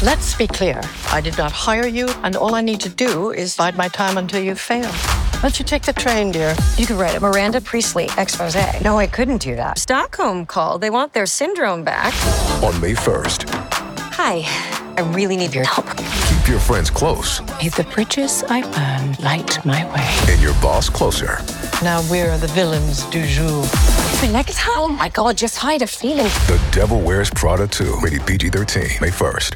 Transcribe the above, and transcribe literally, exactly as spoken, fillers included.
Let's be clear. I did not hire you, and all I need to do is bide my time until you fail. Why don't you take the train, dear? You could write a Miranda Priestley expose. No, I couldn't do that. Stockholm called. They want their syndrome back. On May first. Hi. I really need your help. Keep your friends close. May the bridges I burn light my way. And your boss closer. Now we're the villains du jour. Oh my God, just hide a feeling. The Devil Wears Prada two. Rated P G thirteen. May first.